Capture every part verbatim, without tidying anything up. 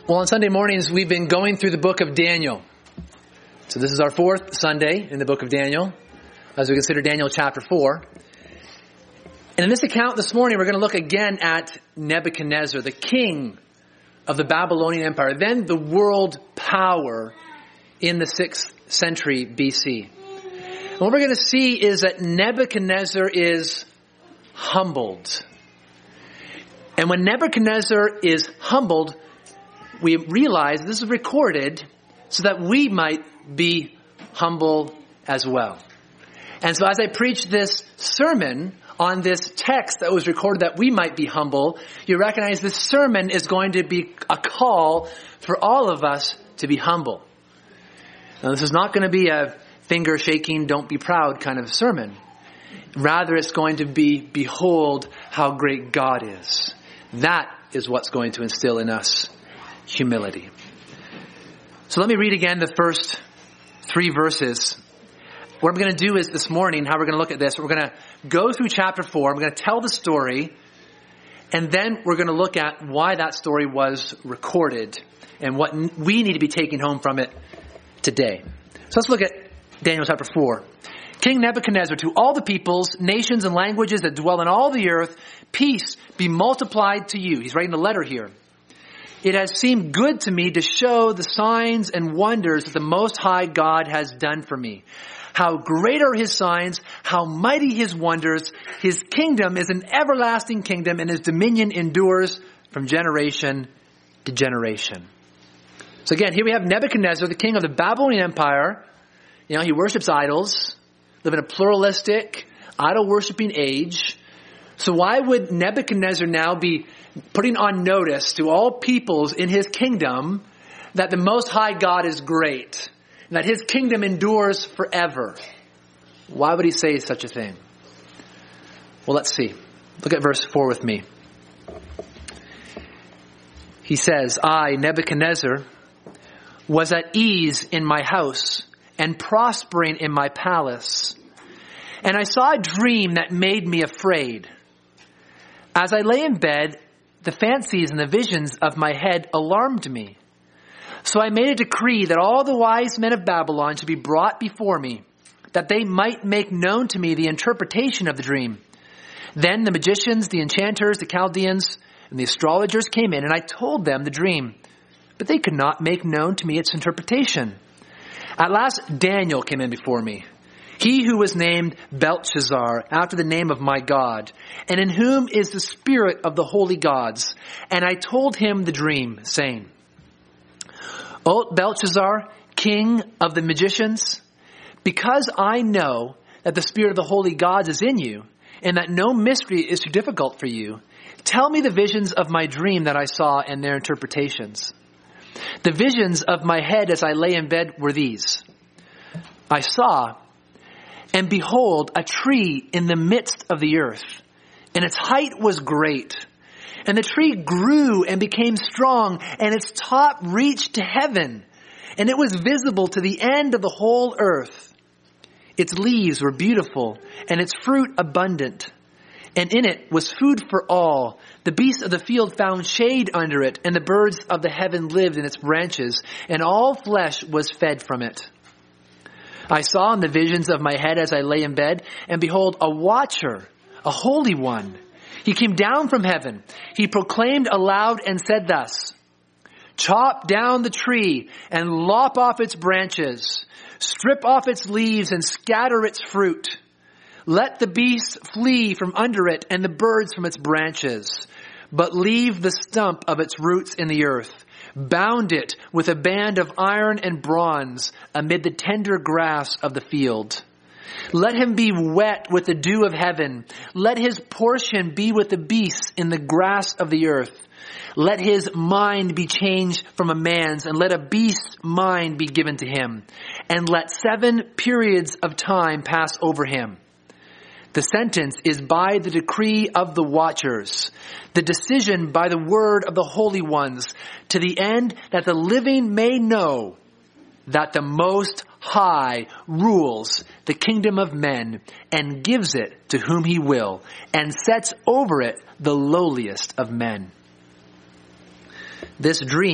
Well, on Sunday mornings, we've been going through the book of Daniel. So this is our fourth Sunday in the book of Daniel, as we consider Daniel chapter four. And in this account this morning, we're going to look again at Nebuchadnezzar, the king of the Babylonian Empire, then the world power in the sixth century B C. And what we're going to see is that Nebuchadnezzar is humbled. And when Nebuchadnezzar is humbled, we realize this is recorded so that we might be humble as well. And so as I preach this sermon on this text that was recorded that we might be humble, you recognize this sermon is going to be a call for all of us to be humble. Now, this is not going to be a finger shaking, don't be proud kind of sermon. Rather, it's going to be, behold how great God is. That is what's going to instill in us humility. So let me read again the first three verses. What I'm going to do is this morning, how we're going to look at this, we're going to go through chapter four, I'm going to tell the story, and then we're going to look at why that story was recorded and what we need to be taking home from it today. So let's look at Daniel chapter four. King Nebuchadnezzar, to all the peoples, nations, and languages that dwell in all the earth, peace be multiplied to you. He's writing a letter here. It has seemed good to me to show the signs and wonders that the Most High God has done for me. How great are his signs, how mighty his wonders. His kingdom is an everlasting kingdom, and his dominion endures from generation to generation. So again, here we have Nebuchadnezzar, the king of the Babylonian Empire. You know, he worships idols, live in a pluralistic, idol-worshipping age. So why would Nebuchadnezzar now be putting on notice to all peoples in his kingdom that the Most High God is great and that his kingdom endures forever? Why would he say such a thing? Well, let's see. Look at verse four with me. He says, I, Nebuchadnezzar, was at ease in my house and prospering in my palace. And I saw a dream that made me afraid. As I lay in bed, the fancies and the visions of my head alarmed me. So I made a decree that all the wise men of Babylon should be brought before me, that they might make known to me the interpretation of the dream. Then the magicians, the enchanters, the Chaldeans, and the astrologers came in, and I told them the dream, but they could not make known to me its interpretation. At last Daniel came in before me, he who was named Belteshazzar, after the name of my God, and in whom is the spirit of the holy gods. And I told him the dream, saying, O Belteshazzar, king of the magicians, because I know that the spirit of the holy gods is in you, and that no mystery is too difficult for you, tell me the visions of my dream that I saw and their interpretations. The visions of my head as I lay in bed were these. I saw, and behold, a tree in the midst of the earth, and its height was great. And the tree grew and became strong, and its top reached to heaven, and it was visible to the end of the whole earth. Its leaves were beautiful, and its fruit abundant. And in it was food for all. The beasts of the field found shade under it, and the birds of the heaven lived in its branches, and all flesh was fed from it. I saw in the visions of my head as I lay in bed, and behold, a watcher, a holy one. He came down from heaven. He proclaimed aloud and said thus, chop down the tree and lop off its branches, strip off its leaves and scatter its fruit. Let the beasts flee from under it and the birds from its branches, but leave the stump of its roots in the earth. Bound it with a band of iron and bronze amid the tender grass of the field. Let him be wet with the dew of heaven. Let his portion be with the beasts in the grass of the earth. Let his mind be changed from a man's, and let a beast's mind be given to him. And let seven periods of time pass over him. The sentence is by the decree of the watchers, the decision by the word of the holy ones, to the end that the living may know that the Most High rules the kingdom of men and gives it to whom he will, and sets over it the lowliest of men. This dream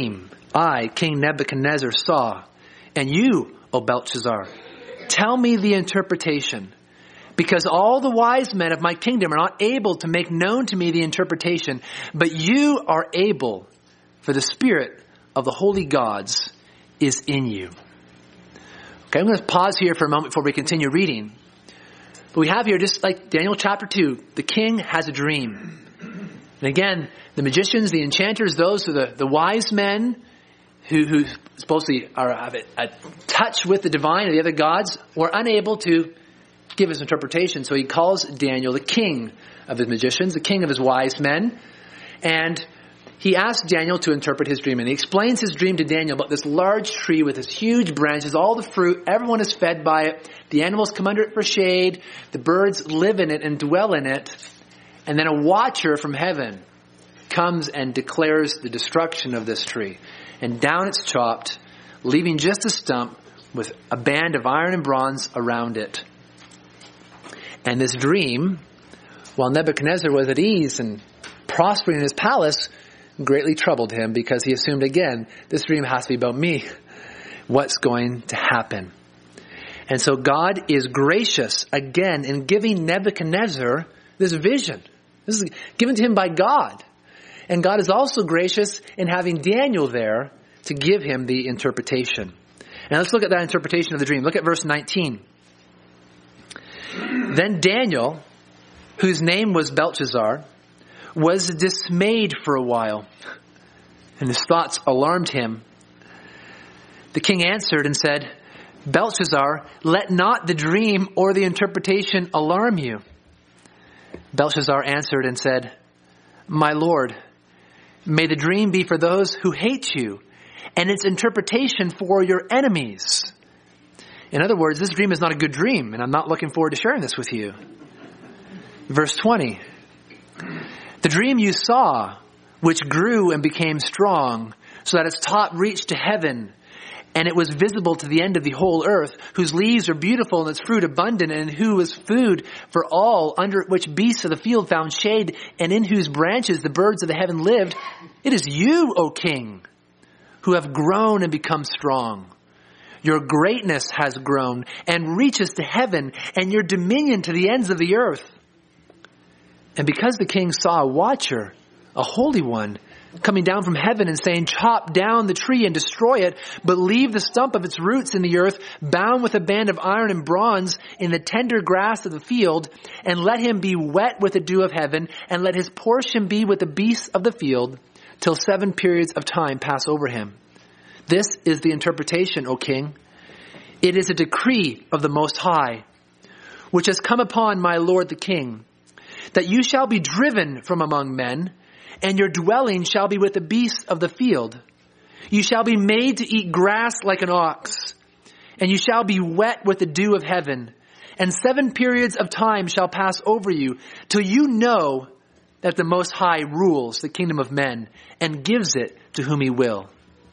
I, King Nebuchadnezzar, saw. And you, O Belshazzar, tell me the interpretation. Because all the wise men of my kingdom are not able to make known to me the interpretation, but you are able, for the spirit of the holy gods is in you. Okay, I'm going to pause here for a moment before we continue reading. But we have here, just like Daniel chapter two, the king has a dream. And again, the magicians, the enchanters, those are the, the wise men who, who supposedly are have a, a touch with the divine or the other gods, were unable to give his interpretation. So he calls Daniel the king of his magicians, the king of his wise men. And he asks Daniel to interpret his dream. And he explains his dream to Daniel about this large tree with its huge branches, all the fruit. Everyone is fed by it. The animals come under it for shade. The birds live in it and dwell in it. And then a watcher from heaven comes and declares the destruction of this tree. And down it's chopped, leaving just a stump with a band of iron and bronze around it. And this dream, while Nebuchadnezzar was at ease and prospering in his palace, greatly troubled him, because he assumed again, this dream has to be about me. What's going to happen? And so God is gracious again in giving Nebuchadnezzar this vision. This is given to him by God. And God is also gracious in having Daniel there to give him the interpretation. Now let's look at that interpretation of the dream. Look at verse nineteen. Then Daniel, whose name was Belshazzar, was dismayed for a while, and his thoughts alarmed him. The king answered and said, Belshazzar, let not the dream or the interpretation alarm you. Belshazzar answered and said, My lord, may the dream be for those who hate you, and its interpretation for your enemies. In other words, this dream is not a good dream, and I'm not looking forward to sharing this with you. Verse twenty. The dream you saw, which grew and became strong, so that its top reached to heaven, and it was visible to the end of the whole earth, whose leaves are beautiful and its fruit abundant, and who was food for all, under which beasts of the field found shade, and in whose branches the birds of the heaven lived. It is you, O king, who have grown and become strong. Your greatness has grown and reaches to heaven, and your dominion to the ends of the earth. And because the king saw a watcher, a holy one, coming down from heaven and saying, chop down the tree and destroy it, but leave the stump of its roots in the earth, bound with a band of iron and bronze in the tender grass of the field, and let him be wet with the dew of heaven, and let his portion be with the beasts of the field, till seven periods of time pass over him. This is the interpretation, O king. It is a decree of the Most High, which has come upon my lord the king, that you shall be driven from among men, and your dwelling shall be with the beasts of the field. You shall be made to eat grass like an ox, and you shall be wet with the dew of heaven, and seven periods of time shall pass over you, till you know that the Most High rules the kingdom of men, and gives it to whom he will.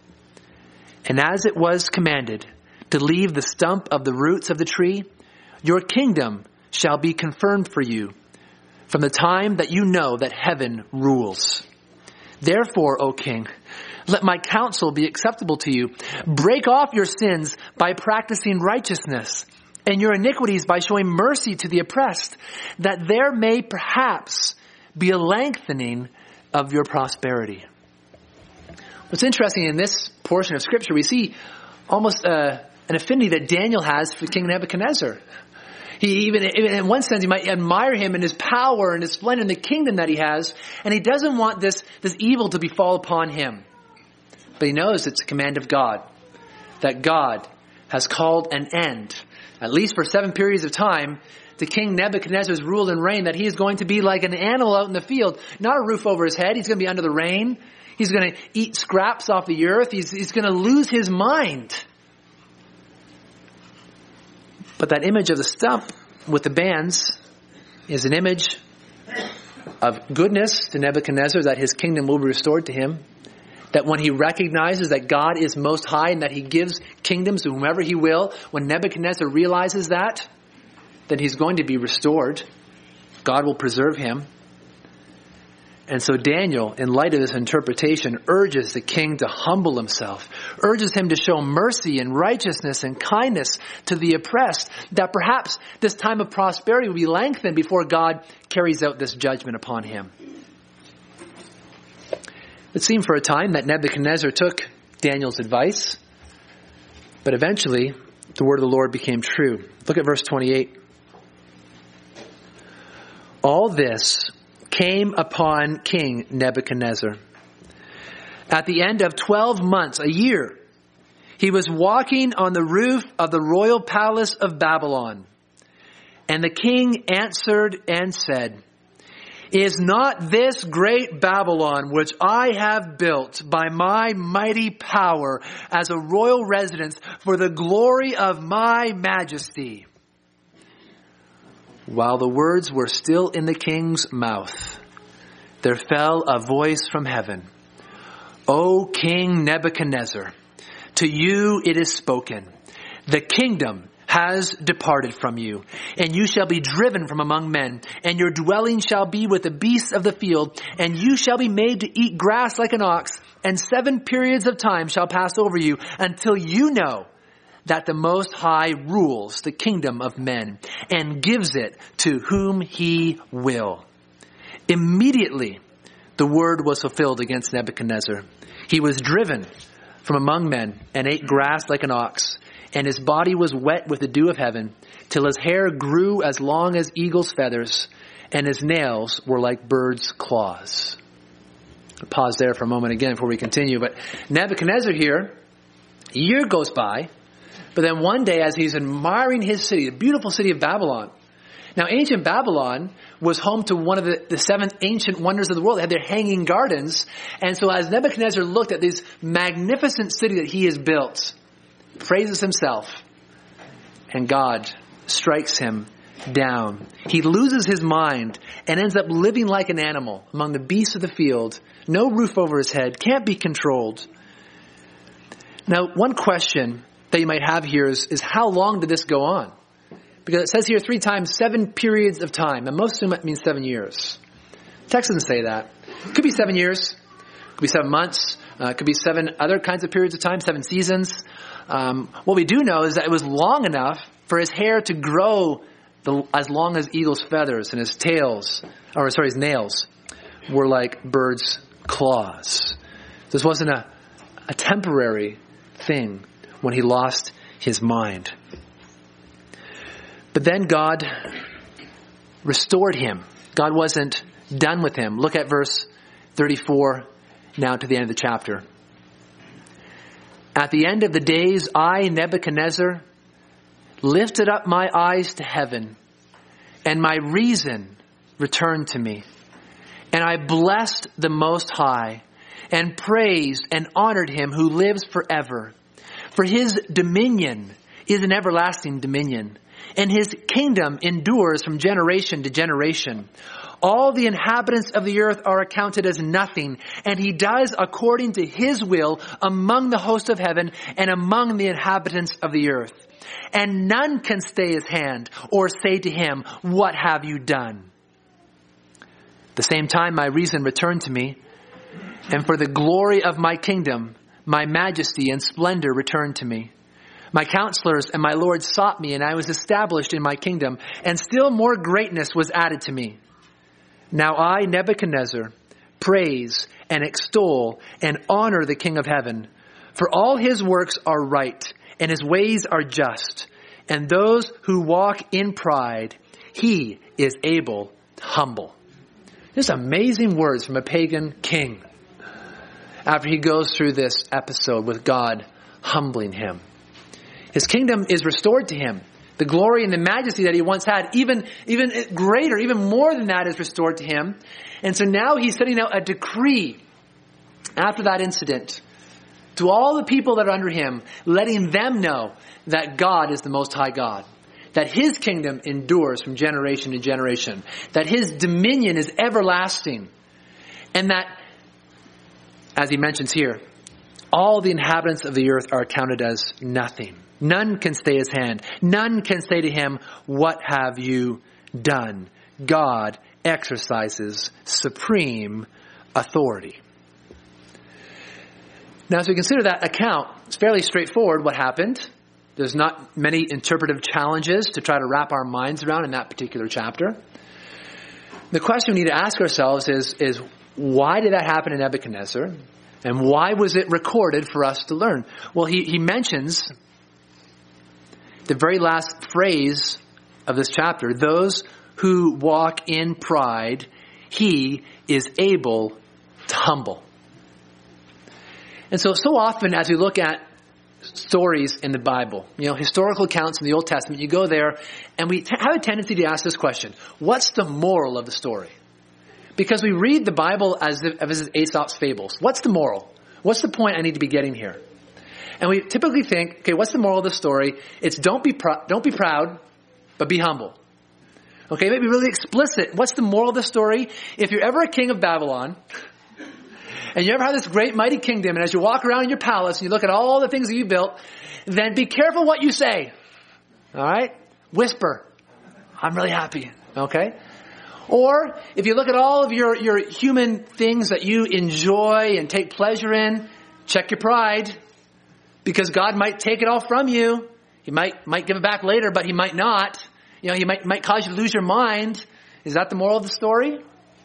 And as it was commanded to leave the stump of the roots of the tree, your kingdom shall be confirmed for you, from the time that you know that heaven rules. Therefore, O king, let my counsel be acceptable to you. Break off your sins by practicing righteousness, and your iniquities by showing mercy to the oppressed, that there may perhaps be a lengthening of your prosperity. What's interesting in this portion of Scripture, we see almost uh, an affinity that Daniel has for King Nebuchadnezzar. He even, in one sense, he might admire him and his power and his splendor and the kingdom that he has. And he doesn't want this, this evil to befall upon him. But he knows it's a command of God, that God has called an end, at least for seven periods of time, to King Nebuchadnezzar's rule and reign, that he is going to be like an animal out in the field, not a roof over his head. He's going to be under the rain. He's going to eat scraps off the earth. He's, he's going to lose his mind. But that image of the stump with the bands is an image of goodness to Nebuchadnezzar, that his kingdom will be restored to him. That when he recognizes that God is most high and that he gives kingdoms to whomever he will, when Nebuchadnezzar realizes that, then he's going to be restored. God will preserve him. And so Daniel, in light of this interpretation, urges the king to humble himself, urges him to show mercy and righteousness and kindness to the oppressed, that perhaps this time of prosperity will be lengthened before God carries out this judgment upon him. It seemed for a time that Nebuchadnezzar took Daniel's advice, but eventually the word of the Lord became true. Look at verse twenty-eight. All this came upon King Nebuchadnezzar. At the end of twelve months, a year, he was walking on the roof of the royal palace of Babylon. And the king answered and said, "Is not this great Babylon, which I have built by my mighty power as a royal residence for the glory of my majesty?" While the words were still in the king's mouth, there fell a voice from heaven. "O King Nebuchadnezzar, to you it is spoken. The kingdom has departed from you, and you shall be driven from among men, and your dwelling shall be with the beasts of the field, and you shall be made to eat grass like an ox, and seven periods of time shall pass over you, until you know that the Most High rules the kingdom of men, and gives it to whom he will." Immediately, the word was fulfilled against Nebuchadnezzar. He was driven from among men, and ate grass like an ox, and his body was wet with the dew of heaven, till his hair grew as long as eagle's feathers, and his nails were like bird's claws. I'll pause there for a moment again before we continue. But Nebuchadnezzar here, a year goes by, but then one day as he's admiring his city, the beautiful city of Babylon. Now ancient Babylon was home to one of the, the seven ancient wonders of the world. They had their hanging gardens. And so as Nebuchadnezzar looked at this magnificent city that he has built, praises himself, and God strikes him down. He loses his mind and ends up living like an animal among the beasts of the field. No roof over his head, can't be controlled. Now, one question that you might have here is, is how long did this go on? Because it says here three times, seven periods of time. And most assume it means seven years. The text doesn't say that. It could be seven years. It could be seven months. Uh, it could be seven other kinds of periods of time, seven seasons. Um, what we do know is that it was long enough for his hair to grow the, as long as eagle's feathers, and his tails, or sorry, his nails were like birds' claws. This wasn't a, a temporary thing when he lost his mind. But then God restored him. God wasn't done with him. Look at verse thirty-four now to the end of the chapter. "At the end of the days, I, Nebuchadnezzar, lifted up my eyes to heaven, and my reason returned to me. And I blessed the Most High, and praised and honored him who lives forever. For his dominion is an everlasting dominion, and his kingdom endures from generation to generation. All the inhabitants of the earth are accounted as nothing, and he does according to his will among the host of heaven and among the inhabitants of the earth. And none can stay his hand or say to him, 'What have you done?' At the same time, my reason returned to me, and for the glory of my kingdom, my majesty and splendor returned to me. My counselors and my lords sought me, and I was established in my kingdom, and still more greatness was added to me. Now I, Nebuchadnezzar, praise and extol and honor the King of heaven, for all his works are right, and his ways are just, and those who walk in pride, he is able to humble." Just amazing words from a pagan king after he goes through this episode with God humbling him. His kingdom is restored to him. The glory and the majesty that he once had, even, even greater, even more than that, is restored to him. And so now he's sending out a decree after that incident to all the people that are under him, letting them know that God is the Most High God, that his kingdom endures from generation to generation, that his dominion is everlasting, and that, as he mentions here, all the inhabitants of the earth are counted as nothing. None can stay his hand. None can say to him, "What have you done?" God exercises supreme authority. Now, as we consider that account, it's fairly straightforward what happened. There's not many interpretive challenges to try to wrap our minds around in that particular chapter. The question we need to ask ourselves is, is why did that happen in Nebuchadnezzar? And why was it recorded for us to learn? Well, he, he mentions the very last phrase of this chapter, those who walk in pride, he is able to humble. And so, so often as we look at stories in the Bible, you know, historical accounts in the Old Testament, you go there and we t- have a tendency to ask this question: what's the moral of the story? Because we read the Bible as if as if it's Aesop's fables. What's the moral? What's the point I need to be getting here? And we typically think, okay, what's the moral of the story? It's don't be pr- don't be proud, but be humble. Okay, maybe really explicit. What's the moral of the story? If you're ever a king of Babylon, and you ever have this great mighty kingdom, and as you walk around in your palace and you look at all the things that you built, then be careful what you say. All right? Whisper. I'm really happy. Okay? Or if you look at all of your, your human things that you enjoy and take pleasure in, check your pride, because God might take it all from you. He might might give it back later, but he might not. You know, he might might cause you to lose your mind. Is that the moral of the story?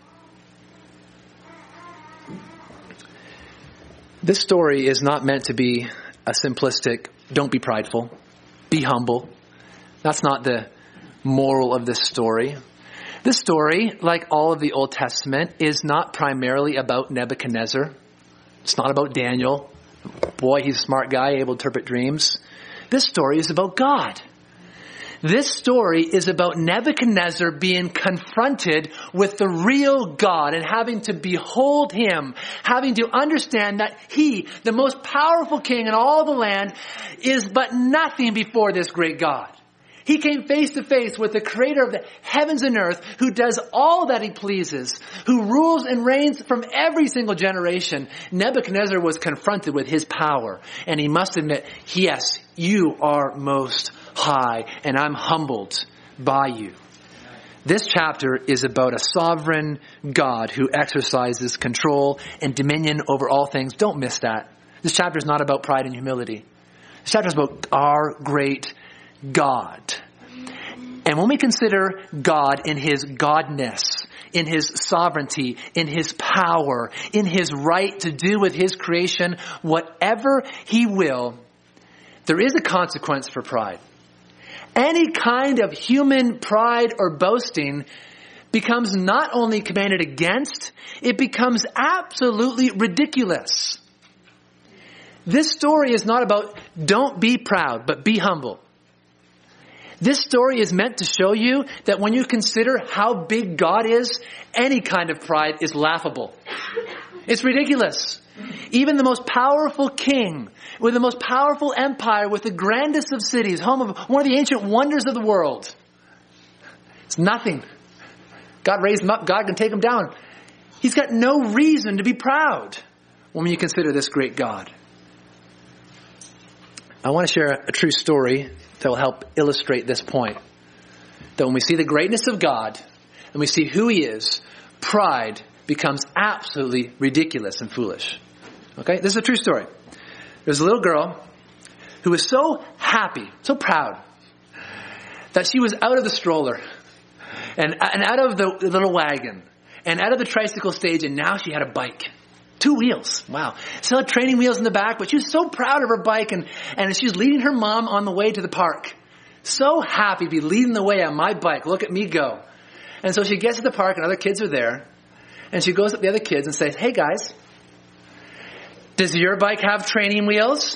This story is not meant to be a simplistic, don't be prideful, be humble. That's not the moral of this story. This story, like all of the Old Testament, is not primarily about Nebuchadnezzar. It's not about Daniel. Boy, he's a smart guy, able to interpret dreams. This story is about God. This story is about Nebuchadnezzar being confronted with the real God and having to behold him, having to understand that he, the most powerful king in all the land, is but nothing before this great God. He came face to face with the creator of the heavens and earth, who does all that he pleases, who rules and reigns from every single generation. Nebuchadnezzar was confronted with his power, and he must admit, yes, you are most high, and I'm humbled by you. This chapter is about a sovereign God who exercises control and dominion over all things. Don't miss that. This chapter is not about pride and humility. This chapter is about our great God. And when we consider God in his godness, in his sovereignty, in his power, in his right to do with his creation whatever he will, there is a consequence for pride. Any kind of human pride or boasting becomes not only commanded against, it becomes absolutely ridiculous. This story is not about don't be proud, but be humble. This story is meant to show you that when you consider how big God is, any kind of pride is laughable. It's ridiculous. Even the most powerful king with the most powerful empire with the grandest of cities, home of one of the ancient wonders of the world, it's nothing. God raised him up. God can take him down. He's got no reason to be proud when you consider this great God. I want to share a true story that will help illustrate this point. That when we see the greatness of God and we see who he is, pride becomes absolutely ridiculous and foolish. Okay? This is a true story. There's a little girl who was so happy, so proud, that she was out of the stroller and, and out of the little wagon and out of the tricycle stage, and now she had a bike. Two wheels. Wow. Still had training wheels in the back, but she was so proud of her bike, and, and she's leading her mom on the way to the park. So happy to be leading the way on my bike. Look at me go. And so she gets to the park and other kids are there. And she goes up to the other kids and says, hey guys, does your bike have training wheels?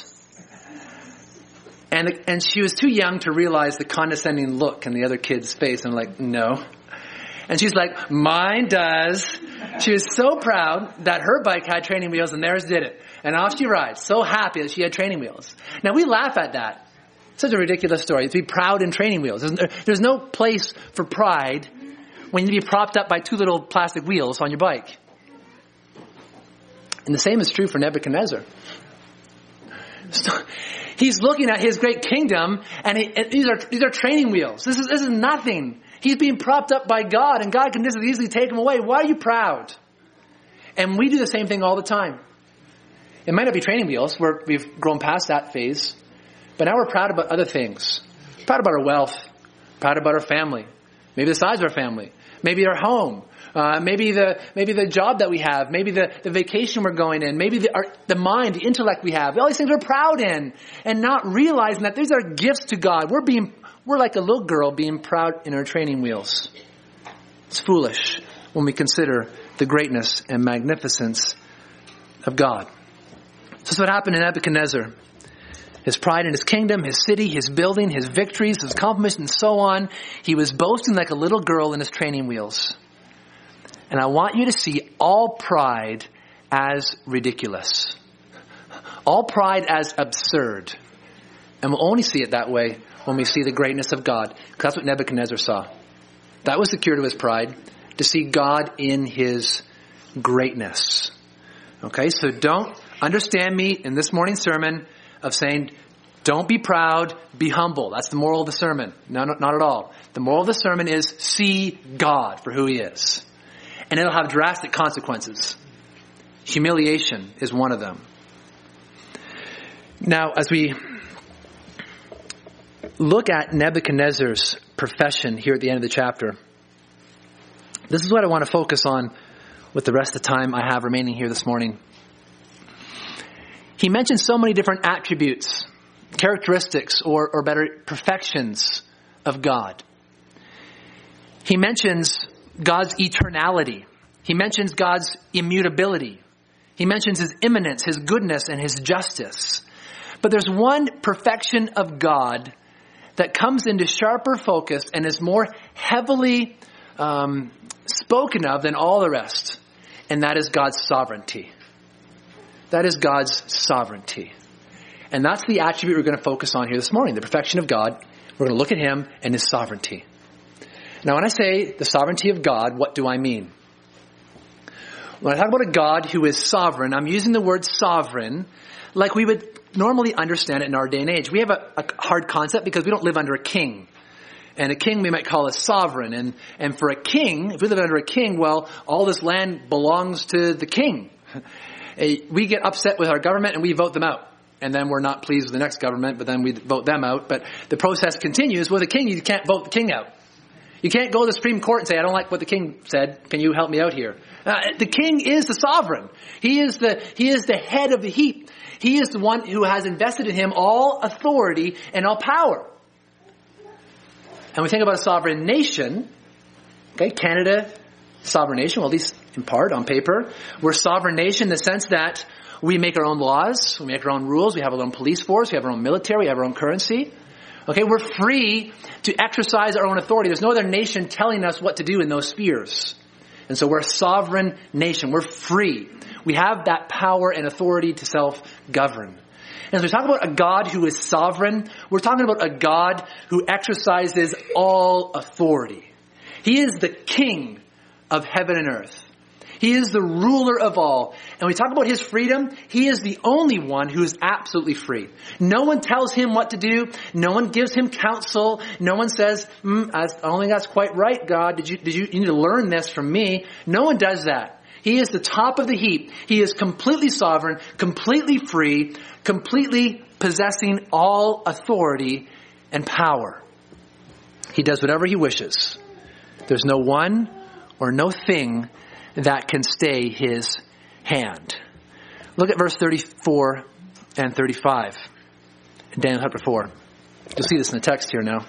And, and she was too young to realize the condescending look in the other kid's face. And like, no. And she's like, mine does. She was so proud that her bike had training wheels and theirs didn't. And off she rides, so happy that she had training wheels. Now we laugh at that. Such a ridiculous story, to be proud in training wheels. There's, there's no place for pride when you be propped up by two little plastic wheels on your bike. And the same is true for Nebuchadnezzar. So, he's looking at his great kingdom, and, he, and these are these are training wheels. This is this is nothing. He's being propped up by God, and God can just as easily take him away. Why are you proud? And we do the same thing all the time. It might not be training wheels, where we've grown past that phase, but now we're proud about other things. Proud about our wealth, proud about our family, maybe the size of our family, maybe our home, uh, maybe the maybe the job that we have, maybe the, the vacation we're going in, maybe the our, the mind, the intellect we have. All these things we're proud in, and not realizing that these are gifts to God. We're being we're like a little girl being proud in her training wheels. It's foolish when we consider the greatness and magnificence of God. So this is what happened to Nebuchadnezzar. His pride in his kingdom, his city, his building, his victories, his accomplishments, and so on. He was boasting like a little girl in his training wheels. And I want you to see all pride as ridiculous. All pride as absurd. And we'll only see it that way when we see the greatness of God. Because that's what Nebuchadnezzar saw. That was the cure to his pride. To see God in his greatness. Okay, so don't understand me in this morning's sermon of saying, don't be proud, be humble. That's the moral of the sermon. No, no, not at all. The moral of the sermon is see God for who he is. And it'll have drastic consequences. Humiliation is one of them. Now, as we look at Nebuchadnezzar's profession here at the end of the chapter, this is what I want to focus on with the rest of the time I have remaining here this morning. He mentions so many different attributes, characteristics, or, or better, perfections of God. He mentions God's eternality. He mentions God's immutability. He mentions his immanence, his goodness, and his justice. But there's one perfection of God that comes into sharper focus and is more heavily um, spoken of than all the rest. And that is God's sovereignty. That is God's sovereignty. And that's the attribute we're going to focus on here this morning, the perfection of God. We're going to look at him and his sovereignty. Now, when I say the sovereignty of God, what do I mean? When I talk about a God who is sovereign, I'm using the word sovereign like we would normally understand it in our day and age. We have a, a hard concept because we don't live under a king. And a king we might call a sovereign. And, and for a king, if we live under a king, well, all this land belongs to the king. We get upset with our government and we vote them out. And then we're not pleased with the next government, but then we vote them out. But the process continues. With a king, you can't vote the king out. You can't go to the Supreme Court and say, I don't like what the king said. Can you help me out here? Uh, the king is the sovereign. He is the, he is the head of the heap. He is the one who has invested in him all authority and all power. And we think about a sovereign nation. Okay, Canada, sovereign nation, well, at least in part, on paper. We're a sovereign nation in the sense that we make our own laws, we make our own rules, we have our own police force, we have our own military, we have our own currency. Okay, we're free to exercise our own authority. There's no other nation telling us what to do in those spheres. And so we're a sovereign nation. We're free. We have that power and authority to self-govern. And as we talk about a God who is sovereign, we're talking about a God who exercises all authority. He is the king of heaven and earth. He is the ruler of all. And we talk about his freedom. He is the only one who is absolutely free. No one tells him what to do. No one gives him counsel. No one says, mm, I don't think that's quite right, God. Did you, did you, you need to learn this from me? No one does that. He is the top of the heap. He is completely sovereign, completely free, completely possessing all authority and power. He does whatever he wishes. There's no one or no thing that can stay his hand. Look at verse thirty-four and thirty-five in Daniel chapter four. You'll see this in the text here now.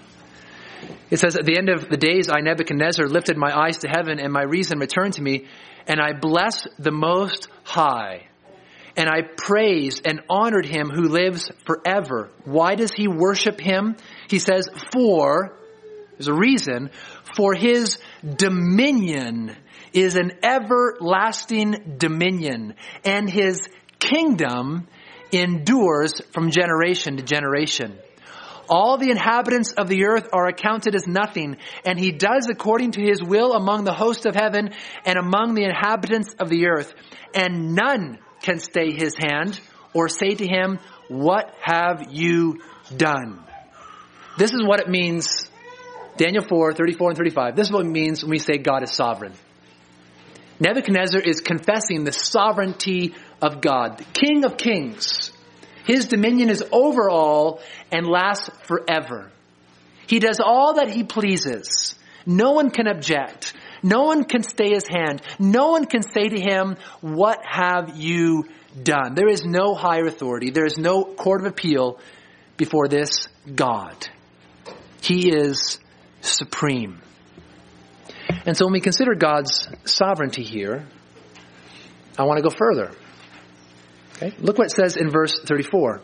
It says, at the end of the days, I, Nebuchadnezzar, lifted my eyes to heaven, and my reason returned to me, and I blessed the Most High. And I praised and honored him who lives forever. Why does he worship him? He says, for, there's a reason, for his dominion is an everlasting dominion, and his kingdom endures from generation to generation. All the inhabitants of the earth are accounted as nothing, and he does according to his will among the hosts of heaven and among the inhabitants of the earth. And none can stay his hand or say to him, what have you done? This is what it means Daniel four, thirty-four and thirty-five. This is what it means when we say God is sovereign. Nebuchadnezzar is confessing the sovereignty of God, the King of kings. His dominion is over all and lasts forever. He does all that he pleases. No one can object. No one can stay his hand. No one can say to him, what have you done? There is no higher authority. There is no court of appeal before this God. He is supreme. And so when we consider God's sovereignty here, I want to go further. Okay? Look what it says in verse thirty-four.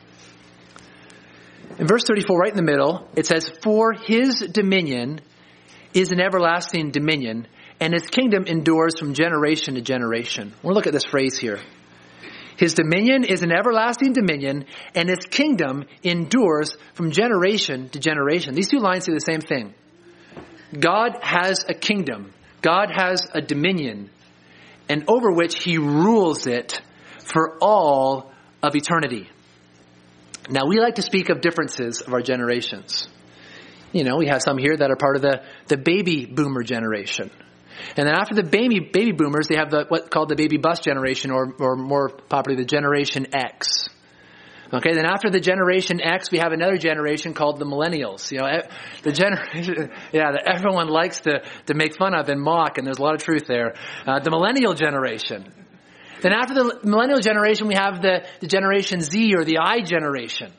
In verse thirty-four, right in the middle, it says, for his dominion is an everlasting dominion, and his kingdom endures from generation to generation. We'll look at this phrase here. His dominion is an everlasting dominion, and his kingdom endures from generation to generation. These two lines say the same thing. God has a kingdom. God has a dominion, and over which he rules it for all of eternity. Now, we like to speak of differences of our generations. You know, we have some here that are part of the, the baby boomer generation. And then after the baby baby boomers, they have the what's called the baby bust generation, or, or more popularly, the Generation X. Okay, then after the Generation X, we have another generation called the millennials. You know, the generation, yeah, that everyone likes to, to make fun of and mock, and there's a lot of truth there. Uh, the millennial generation. Then after the millennial generation, we have the, the Generation Z, or the I generation.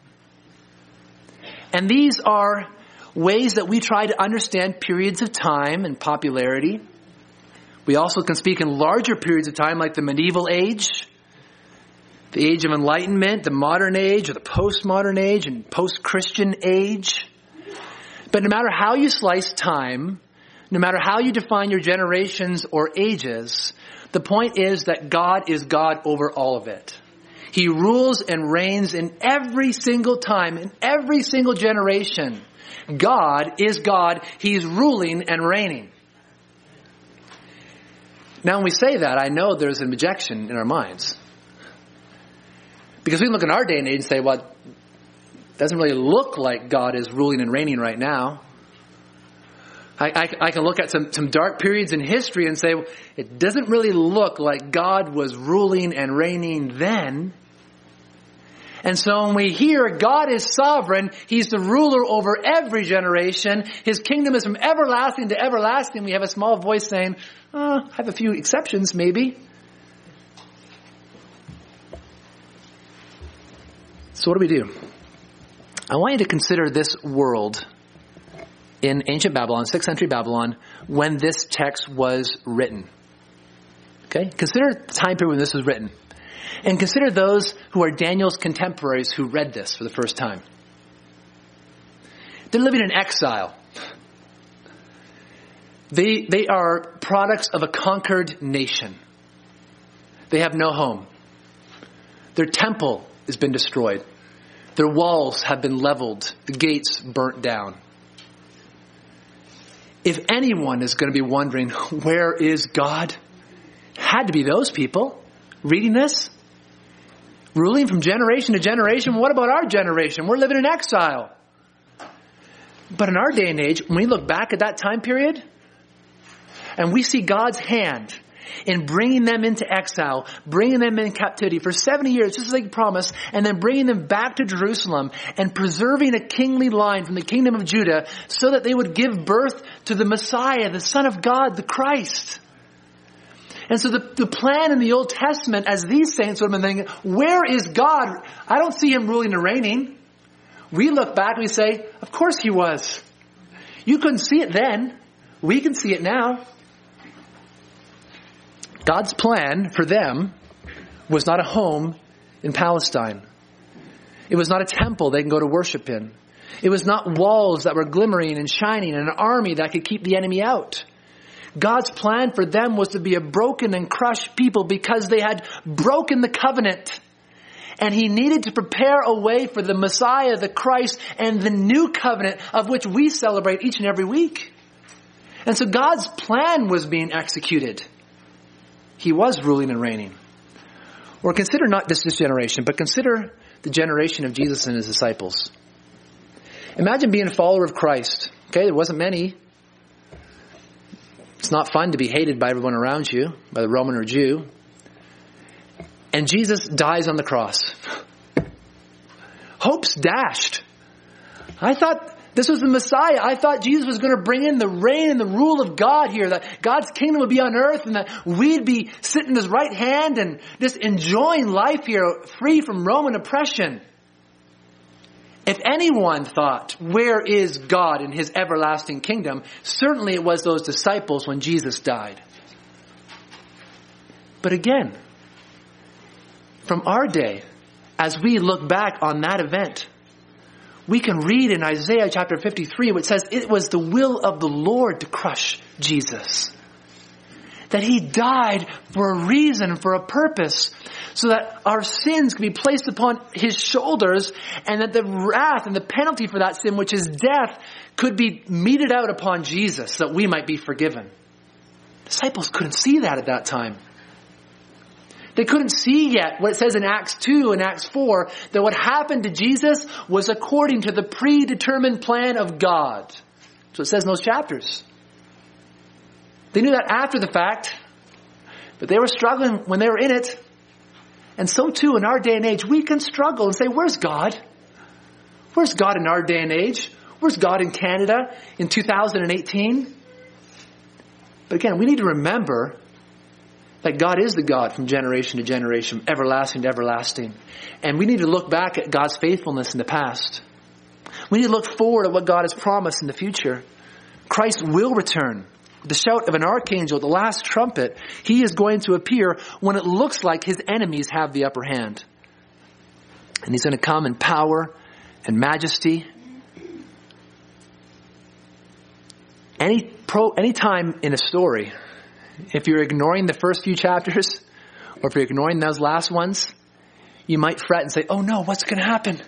And these are ways that we try to understand periods of time and popularity. We also can speak in larger periods of time, like the medieval age, the age of enlightenment, the modern age, or the postmodern age, and post-Christian age. But no matter how you slice time, no matter how you define your generations or ages, the point is that God is God over all of it. He rules and reigns in every single time, in every single generation. God is God. He's ruling and reigning. Now, when we say that, I know there's an objection in our minds. Because we look in our day and age and say, well, it doesn't really look like God is ruling and reigning right now. I, I, I can look at some, some dark periods in history and say, well, it doesn't really look like God was ruling and reigning then. And so when we hear God is sovereign, he's the ruler over every generation. His kingdom is from everlasting to everlasting. We have a small voice saying, oh, I have a few exceptions maybe. So what do we do? I want you to consider this world in ancient Babylon, sixth century Babylon, when this text was written. Okay? Consider the time period when this was written. And consider those who are Daniel's contemporaries who read this for the first time. They're living in exile. They, they are products of a conquered nation. They have no home. Their temple has been destroyed. Their walls have been leveled. The gates burnt down. If anyone is going to be wondering, where is God? Had to be those people reading this. Ruling from generation to generation. What about our generation? We're living in exile. But in our day and age, when we look back at that time period, and we see God's hand in bringing them into exile, bringing them in captivity for seventy years, just as he promised, and then bringing them back to Jerusalem and preserving a kingly line from the kingdom of Judah so that they would give birth to the Messiah, the Son of God, the Christ. And so the, the plan in the Old Testament, as these saints would have been thinking, where is God? I don't see him ruling and reigning. We look back and we say, of course he was. You couldn't see it then. We can see it now. God's plan for them was not a home in Palestine. It was not a temple they can go to worship in. It was not walls that were glimmering and shining and an army that could keep the enemy out. God's plan for them was to be a broken and crushed people because they had broken the covenant. And he needed to prepare a way for the Messiah, the Christ, and the new covenant of which we celebrate each and every week. And so God's plan was being executed. He was ruling and reigning. Or consider not just this generation, but consider the generation of Jesus and his disciples. Imagine being a follower of Christ. Okay, there wasn't many. It's not fun to be hated by everyone around you, by the Roman or Jew. And Jesus dies on the cross. Hope's dashed. I thought this was the Messiah. I thought Jesus was going to bring in the reign and the rule of God here, that God's kingdom would be on earth and that we'd be sitting in his right hand and just enjoying life here, free from Roman oppression. If anyone thought, where is God in his everlasting kingdom? Certainly it was those disciples when Jesus died. But again, from our day, as we look back on that event, we can read in Isaiah chapter fifty-three, which says it was the will of the Lord to crush Jesus. That he died for a reason, for a purpose, so that our sins could be placed upon his shoulders, and that the wrath and the penalty for that sin, which is death, could be meted out upon Jesus, so that we might be forgiven. Disciples couldn't see that at that time. They couldn't see yet what it says in Acts two and Acts four, that what happened to Jesus was according to the predetermined plan of God. So it says in those chapters. They knew that after the fact, but they were struggling when they were in it. And so too in our day and age, we can struggle and say, where's God? Where's God in our day and age? Where's God in Canada in two thousand eighteen? But again, we need to remember that God is the God from generation to generation, everlasting to everlasting. And we need to look back at God's faithfulness in the past. We need to look forward at what God has promised in the future. Christ will return. The shout of an archangel, the last trumpet, he is going to appear when it looks like his enemies have the upper hand. And he's going to come in power and majesty. Any pro, any time in a story, if you're ignoring the first few chapters, or if you're ignoring those last ones, you might fret and say, oh no, what's going to happen?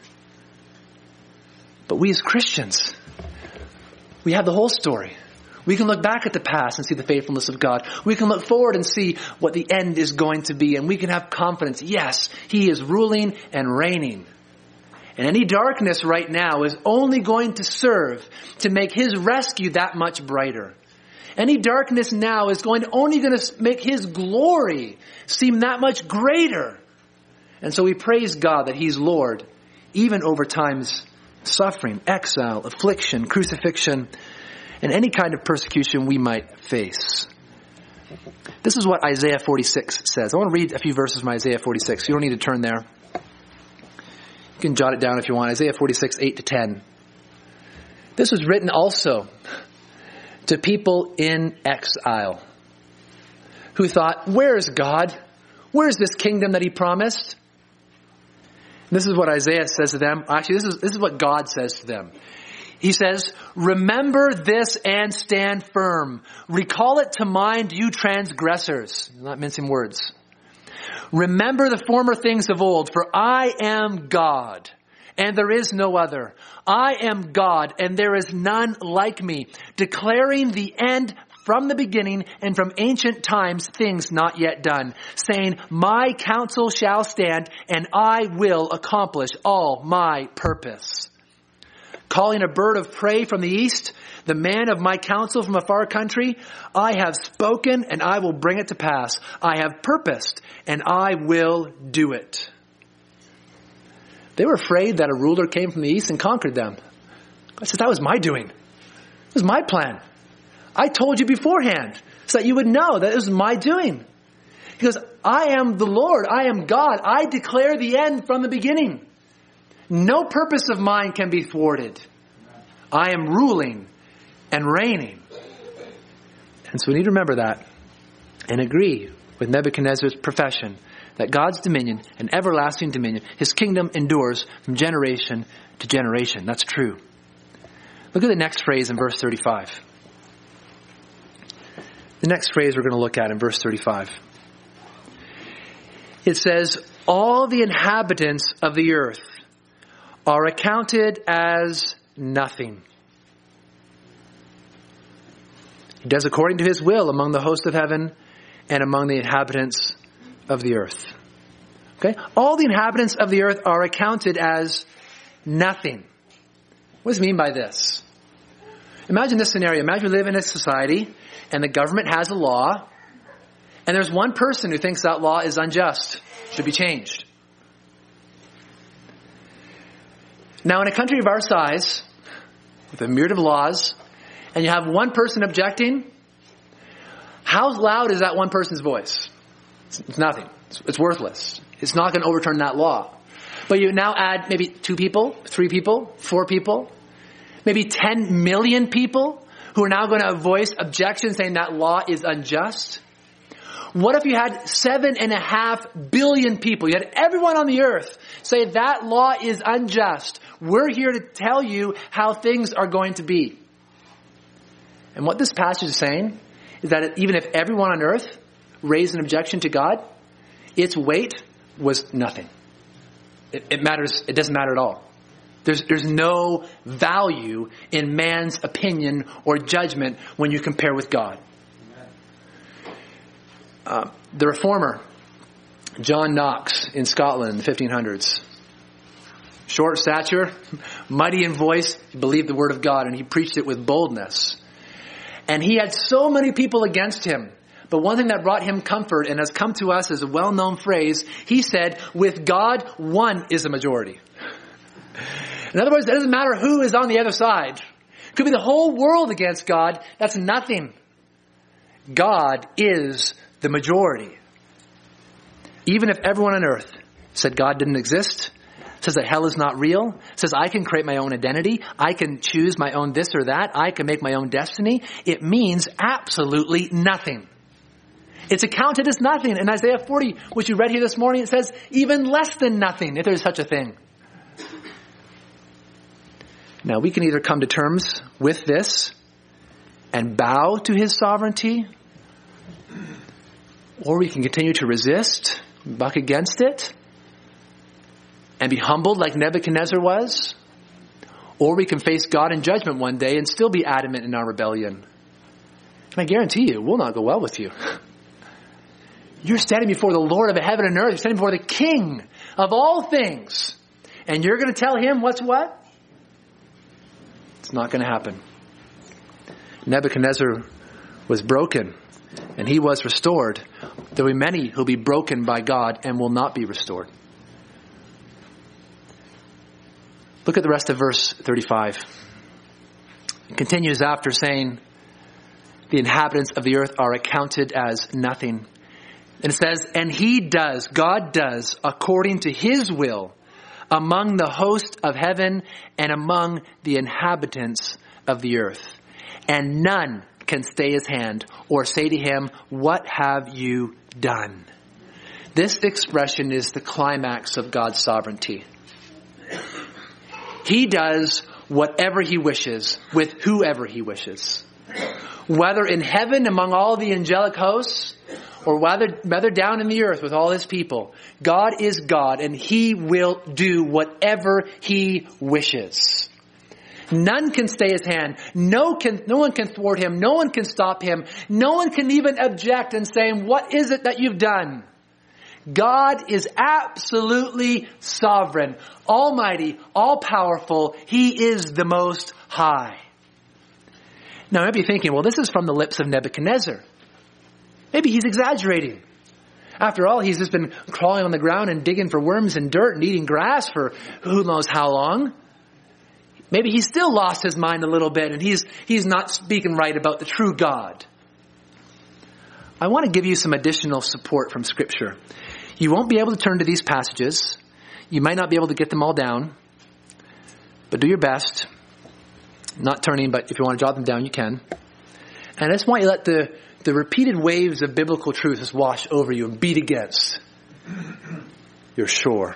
But we as Christians, we have the whole story. We can look back at the past and see the faithfulness of God. We can look forward and see what the end is going to be. And we can have confidence. Yes, he is ruling and reigning. And any darkness right now is only going to serve to make his rescue that much brighter. Any darkness now is going to only going to make his glory seem that much greater. And so we praise God that he's Lord, even over time's suffering, exile, affliction, crucifixion, and any kind of persecution we might face. This is what Isaiah forty-six says. I want to read a few verses from Isaiah forty-six. You don't need to turn there. You can jot it down if you want. Isaiah forty-six, eight to ten. This was written also to people in exile who thought, where is God? Where is this kingdom that he promised? And this is what Isaiah says to them. Actually, this is, this is what God says to them. He says, remember this and stand firm. Recall it to mind, you transgressors. I'm not mincing words. Remember the former things of old, for I am God, and there is no other. I am God, and there is none like me, declaring the end from the beginning and from ancient times things not yet done, saying, my counsel shall stand, and I will accomplish all my purpose. Calling a bird of prey from the east, the man of my counsel from a far country, I have spoken and I will bring it to pass. I have purposed and I will do it. They were afraid that a ruler came from the east and conquered them. God says, that was my doing. It was my plan. I told you beforehand so that you would know that it was my doing. He goes, I am the Lord. I am God. I declare the end from the beginning. No purpose of mine can be thwarted. I am ruling and reigning. And so we need to remember that and agree with Nebuchadnezzar's profession that God's dominion, an everlasting dominion, his kingdom endures from generation to generation. That's true. Look at the next phrase in verse thirty-five. The next phrase we're going to look at in verse thirty-five. It says, all the inhabitants of the earth are accounted as nothing. He does according to his will among the host of heaven and among the inhabitants of the earth. Okay? All the inhabitants of the earth are accounted as nothing. What does it mean by this? Imagine this scenario. Imagine we live in a society and the government has a law and there's one person who thinks that law is unjust, should be changed. Now, in a country of our size, with a myriad of laws, and you have one person objecting, how loud is that one person's voice? It's, it's nothing. It's, it's worthless. It's not going to overturn that law. But you now add maybe two people, three people, four people, maybe ten million people who are now going to voice objections saying that law is unjust. What if you had seven and a half billion people? You had everyone on the earth say that law is unjust. We're here to tell you how things are going to be. And what this passage is saying is that even if everyone on earth raised an objection to God, its weight was nothing. It, it matters. It doesn't matter at all. There's, there's no value in man's opinion or judgment when you compare with God. Uh, the reformer, John Knox in Scotland in the fifteen hundreds. Short stature, mighty in voice, he believed the word of God and he preached it with boldness. And he had so many people against him. But one thing that brought him comfort and has come to us as a well-known phrase, he said, with God, one is a majority. In other words, it doesn't matter who is on the other side. It could be the whole world against God. That's nothing. God is the majority. Even if everyone on earth said God didn't exist, says that hell is not real, says I can create my own identity, I can choose my own this or that, I can make my own destiny, it means absolutely nothing. It's accounted as nothing. In Isaiah forty, which you read here this morning, it says even less than nothing, if there's such a thing. Now, we can either come to terms with this and bow to his sovereignty, or we can continue to resist, buck against it, and be humbled like Nebuchadnezzar was. Or we can face God in judgment one day and still be adamant in our rebellion. And I guarantee you, it will not go well with you. You're standing before the Lord of heaven and earth. You're standing before the King of all things. And you're going to tell him what's what? It's not going to happen. Nebuchadnezzar was broken and he was restored. There will be many who will be broken by God and will not be restored. Look at the rest of verse thirty-five. It continues after saying, the inhabitants of the earth are accounted as nothing. And it says, and he does, God does, according to his will, among the host of heaven and among the inhabitants of the earth. And none can stay his hand or say to him, what have you done? This expression is the climax of God's sovereignty. He does whatever he wishes with whoever he wishes. Whether in heaven among all the angelic hosts or whether, whether down in the earth with all his people, God is God and he will do whatever he wishes. None can stay his hand. No, can, no one can thwart him. No one can stop him. No one can even object and say, what is it that you've done? God is absolutely sovereign, almighty, all-powerful. He is the Most High. Now, you might be thinking, well, this is from the lips of Nebuchadnezzar. Maybe he's exaggerating. After all, he's just been crawling on the ground and digging for worms and dirt and eating grass for who knows how long. Maybe he's still lost his mind a little bit and he's, he's not speaking right about the true God. I want to give you some additional support from Scripture. You won't be able to turn to these passages. You might not be able to get them all down. But do your best. Not turning, but if you want to jot them down, you can. And I just want you to let the, the repeated waves of biblical truth just wash over you and beat against your shore.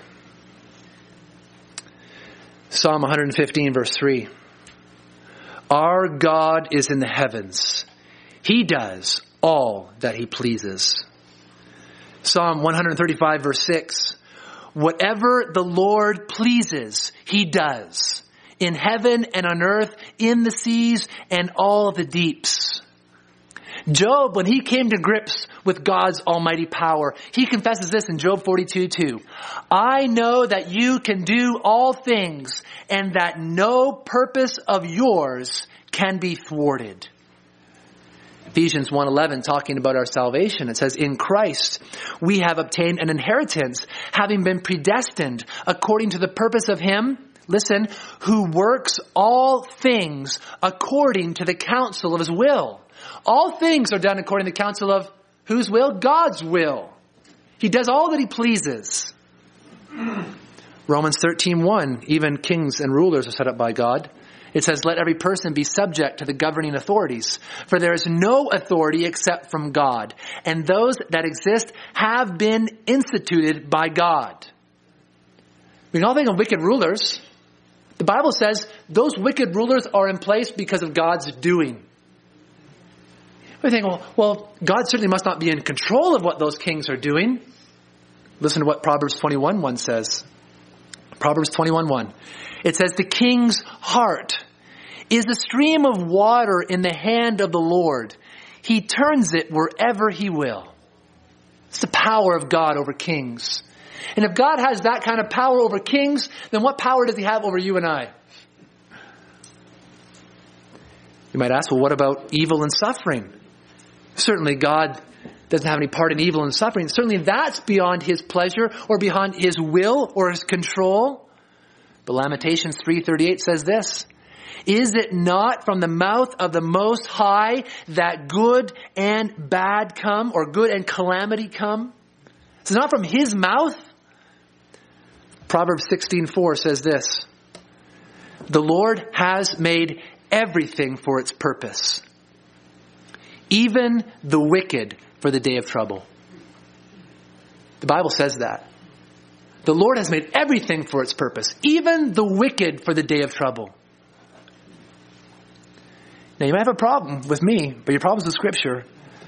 Psalm one fifteen verse three. Our God is in the heavens. He does all that he pleases. Psalm one thirty-five verse six. Whatever the Lord pleases, he does. In heaven and on earth, in the seas and all the deeps. Job, when he came to grips with God's almighty power, he confesses this in Job forty-two two. I know that you can do all things and that no purpose of yours can be thwarted. Ephesians one eleven, talking about our salvation, it says, in Christ we have obtained an inheritance, having been predestined according to the purpose of him, listen, who works all things according to the counsel of his will. All things are done according to the counsel of whose will? God's will. He does all that he pleases. Romans thirteen one, even kings and rulers are set up by God. It says, let every person be subject to the governing authorities, for there is no authority except from God, and those that exist have been instituted by God. We can all think of wicked rulers. The Bible says those wicked rulers are in place because of God's doing. We think, well, well, God certainly must not be in control of what those kings are doing. Listen to what Proverbs twenty-one one says. Proverbs twenty-one one. It says, the king's heart is a stream of water in the hand of the Lord. He turns it wherever he will. It's the power of God over kings. And if God has that kind of power over kings, then what power does he have over you and I? You might ask, well, what about evil and suffering? Certainly God doesn't have any part in evil and suffering. Certainly that's beyond his pleasure or beyond his will or his control. But Lamentations three thirty-eight says this, is it not from the mouth of the Most High that good and bad come, or good and calamity come? It's not from his mouth. Proverbs sixteen four says this, the Lord has made everything for its purpose, even the wicked for the day of trouble. The Bible says that. The Lord has made everything for its purpose, even the wicked for the day of trouble. Now you might have a problem with me, but your problem is with Scripture.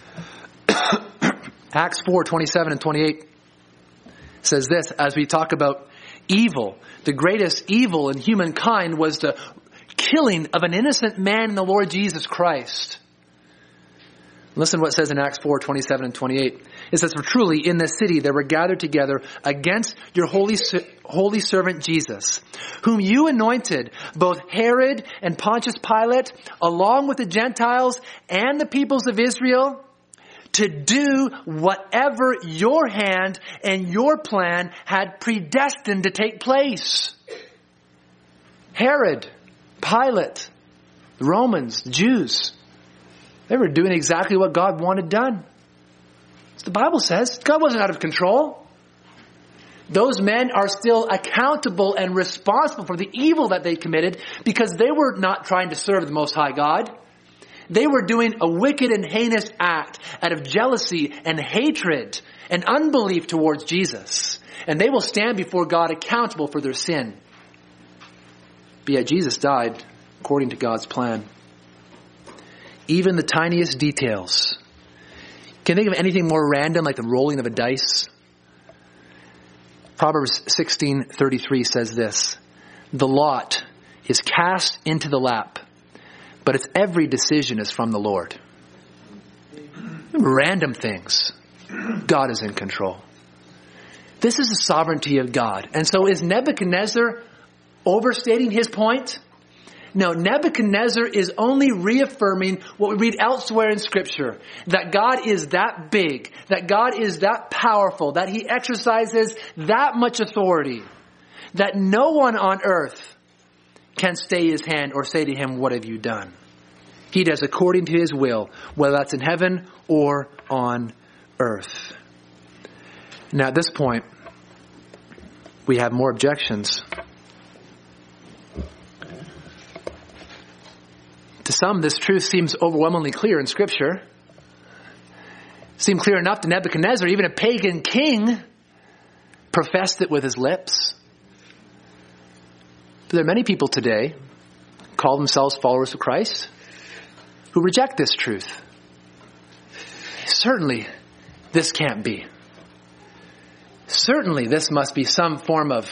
Acts four twenty-seven and twenty-eight says this, as we talk about evil. The greatest evil in humankind was the killing of an innocent man in the Lord Jesus Christ. Listen to what it says in Acts four twenty-seven and twenty-eight. It says, for truly in this city there were gathered together against your holy, holy servant Jesus, whom you anointed, both Herod and Pontius Pilate, along with the Gentiles and the peoples of Israel, to do whatever your hand and your plan had predestined to take place. Herod, Pilate, the Romans, Jews, they were doing exactly what God wanted done. As the Bible says, God wasn't out of control. Those men are still accountable and responsible for the evil that they committed because they were not trying to serve the Most High God. They were doing a wicked and heinous act out of jealousy and hatred and unbelief towards Jesus. And they will stand before God accountable for their sin. But yet Jesus died according to God's plan. Even the tiniest details. Can you think of anything more random like the rolling of a dice? Proverbs sixteen thirty-three says this, the lot is cast into the lap, but its every decision is from the Lord. Random things. God is in control. This is the sovereignty of God. And so is Nebuchadnezzar overstating his point? No, Nebuchadnezzar is only reaffirming what we read elsewhere in Scripture. That God is that big. That God is that powerful. That he exercises that much authority. That no one on earth can stay his hand or say to him, what have you done? He does according to his will, whether that's in heaven or on earth. Now at this point, we have more objections. To some, this truth seems overwhelmingly clear in Scripture. It seemed clear enough to Nebuchadnezzar. Even a pagan king professed it with his lips. But there are many people today, call themselves followers of Christ, who reject this truth. Certainly, this can't be. Certainly, this must be some form of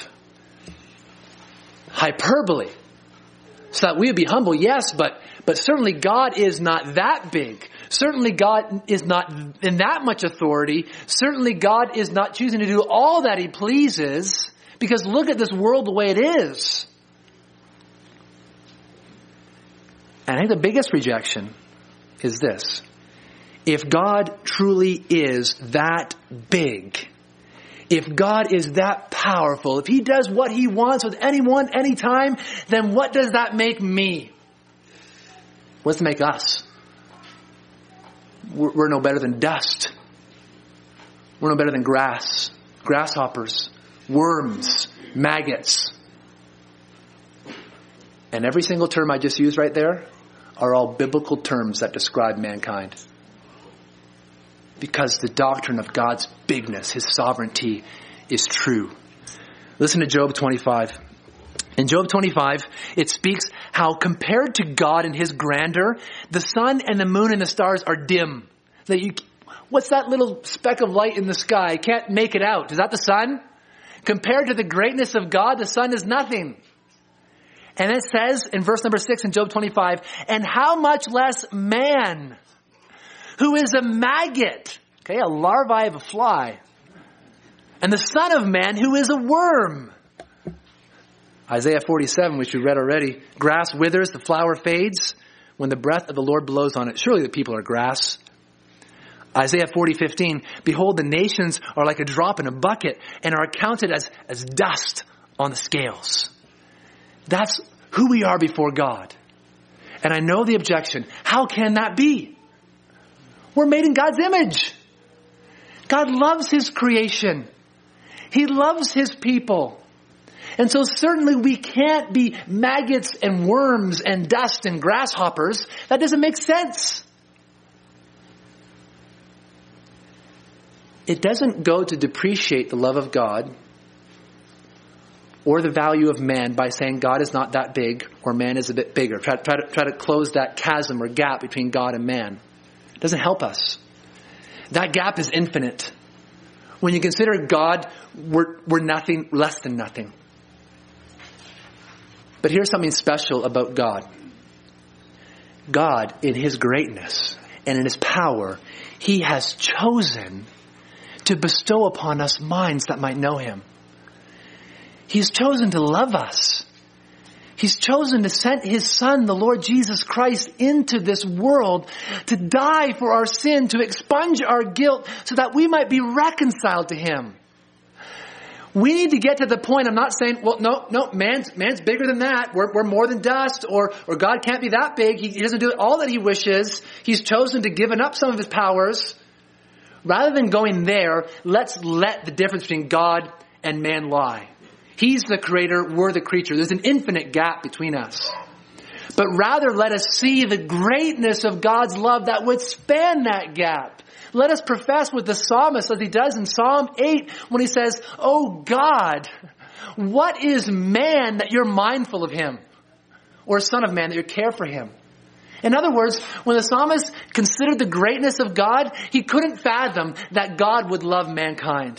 hyperbole. So that we would be humble, yes, but but certainly God is not that big. Certainly God is not in that much authority. Certainly God is not choosing to do all that he pleases, because look at this world the way it is. And I think the biggest rejection is this. If God truly is that big, if God is that powerful, if he does what he wants with anyone, anytime, then what does that make me? What does it make us? We're, we're no better than dust. We're no better than grass, grasshoppers, worms, maggots. And every single term I just used right there are all biblical terms that describe mankind. Because the doctrine of God's bigness, his sovereignty, is true. Listen to Job twenty-five. In Job twenty-five, it speaks how compared to God and his grandeur, the sun and the moon and the stars are dim. That you, what's that little speck of light in the sky? I can't make it out. Is that the sun? Compared to the greatness of God, the sun is nothing. And it says in verse number six in Job twenty-five, and how much less man, who is a maggot, okay, a larvae of a fly, and the son of man, who is a worm. Isaiah forty-seven, which we read already, grass withers, the flower fades, when the breath of the Lord blows on it. Surely the people are grass. Isaiah forty fifteen, behold, the nations are like a drop in a bucket and are accounted as, as dust on the scales. That's who we are before God. And I know the objection. How can that be? We're made in God's image. God loves his creation. He loves his people. And so certainly we can't be maggots and worms and dust and grasshoppers. That doesn't make sense. It doesn't go to depreciate the love of God or the value of man by saying God is not that big or man is a bit bigger. Try, try, to, try to close that chasm or gap between God and man. It doesn't help us. That gap is infinite. When you consider God, we're, we're nothing less than nothing. But here's something special about God. God, in his greatness and in his power, he has chosen to bestow upon us minds that might know him. He's chosen to love us. He's chosen to send his son, the Lord Jesus Christ, into this world to die for our sin, to expunge our guilt so that we might be reconciled to him. We need to get to the point. I'm not saying, well, no, no, man's, man's bigger than that. We're, we're more than dust, or, or God can't be that big. He, he doesn't do all that he wishes. He's chosen to give up some of his powers. Rather than going there, let's let the difference between God and man lie. He's the creator, we're the creature. There's an infinite gap between us. But rather let us see the greatness of God's love that would span that gap. Let us profess with the psalmist, as he does in Psalm eight, when he says, oh God, what is man that you're mindful of him? Or son of man that you care for him? In other words, when the psalmist considered the greatness of God, he couldn't fathom that God would love mankind.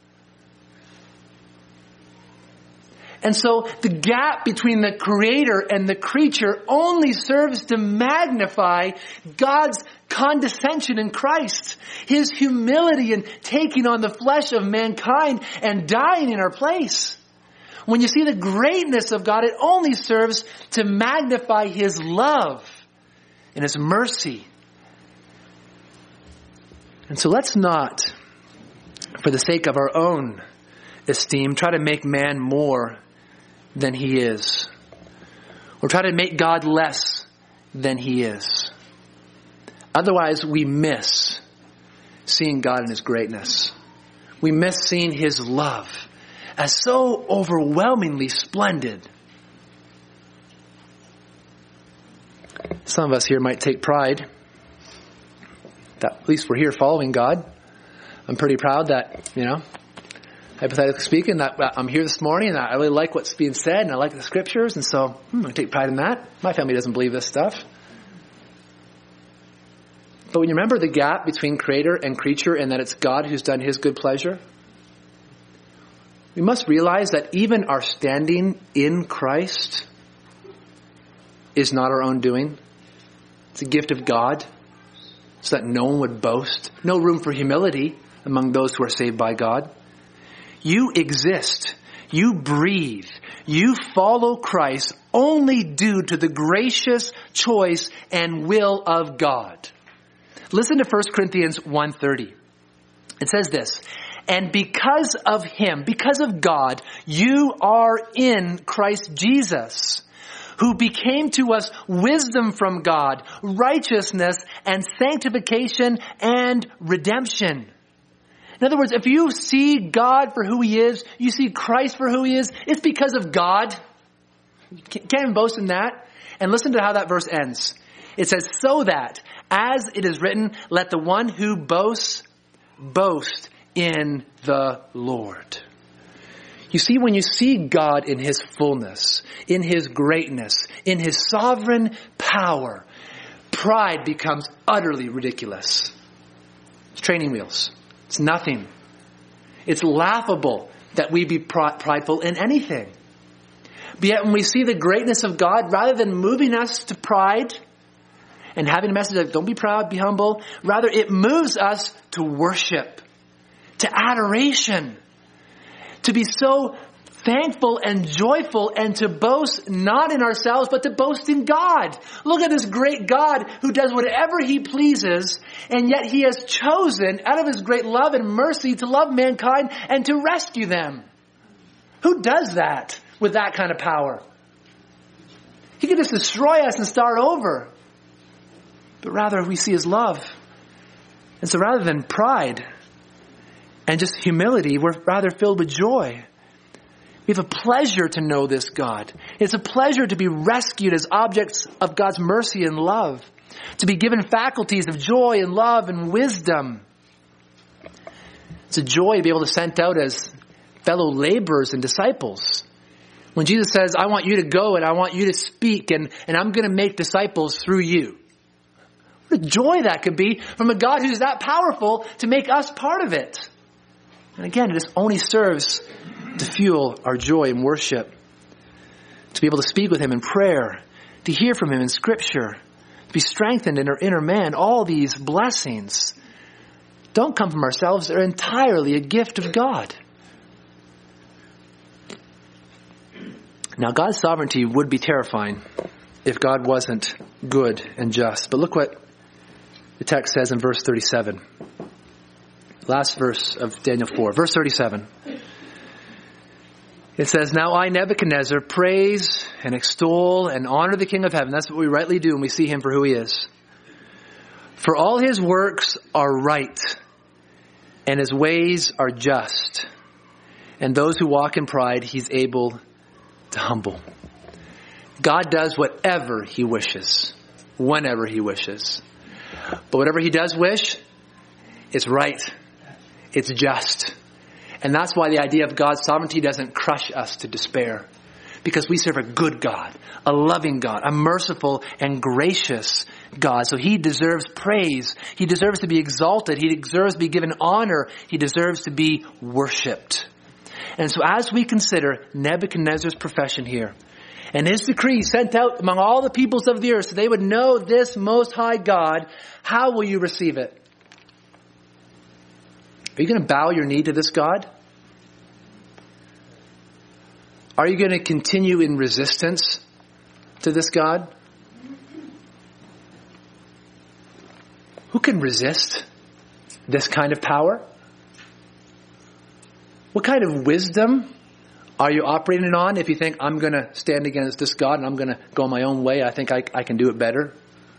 And so the gap between the creator and the creature only serves to magnify God's condescension in Christ, his humility in taking on the flesh of mankind and dying in our place. When you see the greatness of God, it only serves to magnify his love and his mercy. And so let's not, for the sake of our own esteem, try to make man more than he is, or try to make God less than he is. Otherwise, we miss seeing God in his greatness. We miss seeing his love as so overwhelmingly splendid. Some of us here might take pride that at least we're here following God. I'm pretty proud that, you know, hypothetically speaking, that I'm here this morning and I really like what's being said and I like the scriptures, and so hmm, I take pride in that. My family doesn't believe this stuff. But when you remember the gap between creator and creature and that it's God who's done his good pleasure, we must realize that even our standing in Christ is not our own doing. It's a gift of God so that no one would boast. No room for humility among those who are saved by God. You exist. You breathe. You follow Christ only due to the gracious choice and will of God. Listen to First Corinthians one thirty. It says this, and because of him, because of God, you are in Christ Jesus, who became to us wisdom from God, righteousness and sanctification and redemption. In other words, if you see God for who he is, you see Christ for who he is, it's because of God. You can't even boast in that. And listen to how that verse ends. It says, so that, as it is written, let the one who boasts, boast in the Lord. You see, when you see God in his fullness, in his greatness, in his sovereign power, pride becomes utterly ridiculous. It's training wheels. It's nothing. It's laughable that we be prideful in anything. But yet when we see the greatness of God, rather than moving us to pride and having a message like, don't be proud, be humble, rather it moves us to worship, to adoration, to be so thankful and joyful and to boast not in ourselves, but to boast in God. Look at this great God who does whatever he pleases, and yet he has chosen out of his great love and mercy to love mankind and to rescue them. Who does that with that kind of power? He could just destroy us and start over. But rather we see his love. And so rather than pride and just humility, we're rather filled with joy. We have a pleasure to know this God. It's a pleasure to be rescued as objects of God's mercy and love. To be given faculties of joy and love and wisdom. It's a joy to be able to send out as fellow laborers and disciples. When Jesus says, I want you to go and I want you to speak and, and I'm going to make disciples through you. What a joy that could be from a God who's that powerful to make us part of it. And again, it just only serves to fuel our joy in worship, to be able to speak with him in prayer, to hear from him in scripture, to be strengthened in our inner man. All these blessings don't come from ourselves. They're entirely a gift of God. Now, God's sovereignty would be terrifying if God wasn't good and just. But look what the text says in verse thirty-seven. Last verse of Daniel four. Verse thirty-seven. It says, now I, Nebuchadnezzar, praise and extol and honor the King of heaven. That's what we rightly do when we see him for who he is. For all his works are right, and his ways are just. And those who walk in pride, he's able to humble. God does whatever he wishes, whenever he wishes. But whatever he does wish, it's right. It's just. And that's why the idea of God's sovereignty doesn't crush us to despair. Because we serve a good God, a loving God, a merciful and gracious God. So he deserves praise. He deserves to be exalted. He deserves to be given honor. He deserves to be worshipped. And so as we consider Nebuchadnezzar's profession here, and his decree sent out among all the peoples of the earth so they would know this Most High God, how will you receive it? Are you going to bow your knee to this God? Are you going to continue in resistance to this God? Who can resist this kind of power? What kind of wisdom are you operating on if you think, I'm going to stand against this God and I'm going to go my own way? I think I, I can do it better.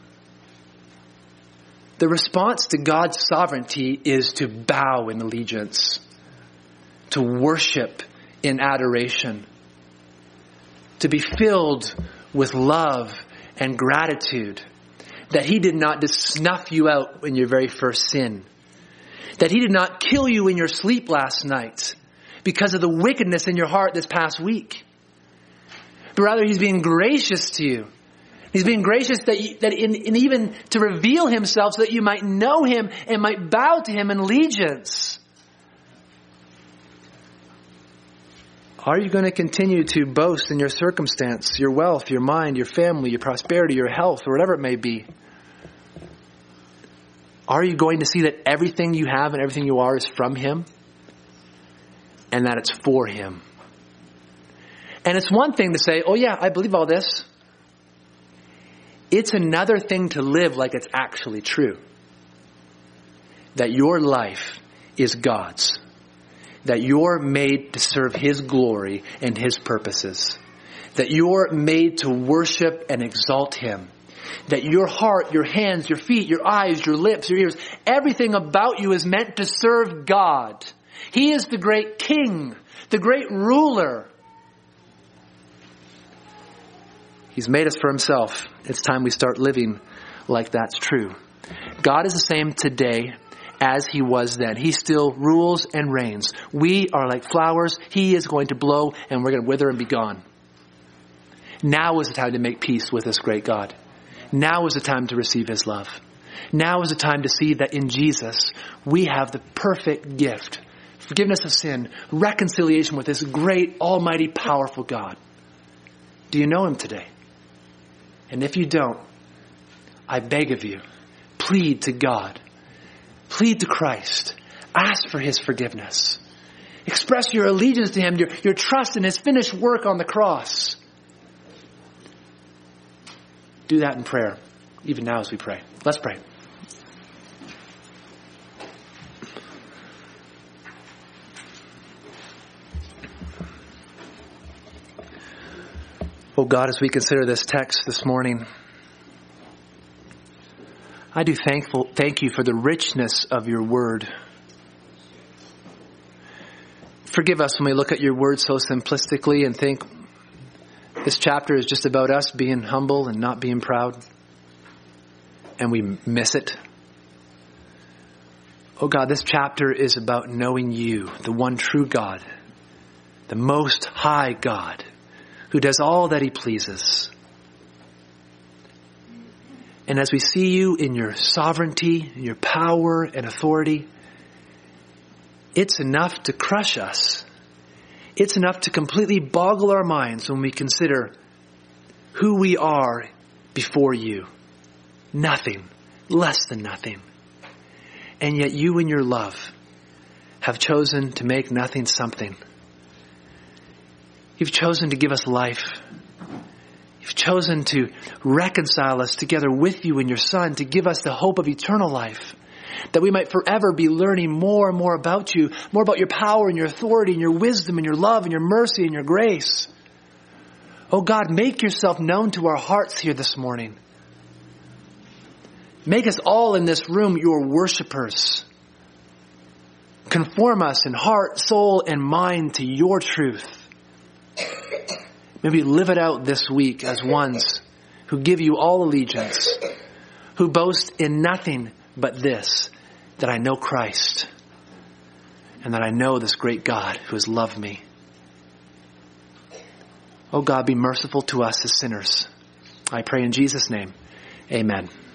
The response to God's sovereignty is to bow in allegiance, to worship in adoration, to be filled with love and gratitude that he did not just snuff you out in your very first sin, that he did not kill you in your sleep last night because of the wickedness in your heart this past week, but rather he's being gracious to you. He's being gracious that, you, that in, in even to reveal himself so that you might know him and might bow to him in allegiance. Are you going to continue to boast in your circumstance, your wealth, your mind, your family, your prosperity, your health, or whatever it may be? Are you going to see that everything you have and everything you are is from him? And that it's for him? And it's one thing to say, oh yeah, I believe all this. It's another thing to live like it's actually true. That your life is God's. That you're made to serve His glory and His purposes. That you're made to worship and exalt Him. That your heart, your hands, your feet, your eyes, your lips, your ears, everything about you is meant to serve God. He is the great King, the great ruler. He's made us for Himself. It's time we start living like that's true. God is the same today as He was then. He still rules and reigns. We are like flowers. He is going to blow and we're going to wither and be gone. Now is the time to make peace with this great God. Now is the time to receive His love. Now is the time to see that in Jesus we have the perfect gift. Forgiveness of sin, reconciliation with this great, almighty, powerful God. Do you know Him today? And if you don't, I beg of you, plead to God. Plead to Christ. Ask for His forgiveness. Express your allegiance to Him, your, your trust in His finished work on the cross. Do that in prayer, even now as we pray. Let's pray. Oh God, as we consider this text this morning, I do thankful, thank you for the richness of your word. Forgive us when we look at your word so simplistically and think this chapter is just about us being humble and not being proud. And we miss it. Oh God, this chapter is about knowing you, the one true God, the most high God, who does all that He pleases. And as we see you in your sovereignty, your power and authority, it's enough to crush us. It's enough to completely boggle our minds when we consider who we are before you. Nothing, less than nothing. And yet you in your love have chosen to make nothing something. You've chosen to give us life. You've chosen to reconcile us together with you and your Son, to give us the hope of eternal life, that we might forever be learning more and more about you, more about your power and your authority and your wisdom and your love and your mercy and your grace. Oh God, make yourself known to our hearts here this morning. Make us all in this room your worshipers. Conform us in heart, soul, and mind to your truth. May we live it out this week as ones who give you all allegiance, who boast in nothing but this, that I know Christ, and that I know this great God who has loved me. Oh God, be merciful to us as sinners. I pray in Jesus' name. Amen.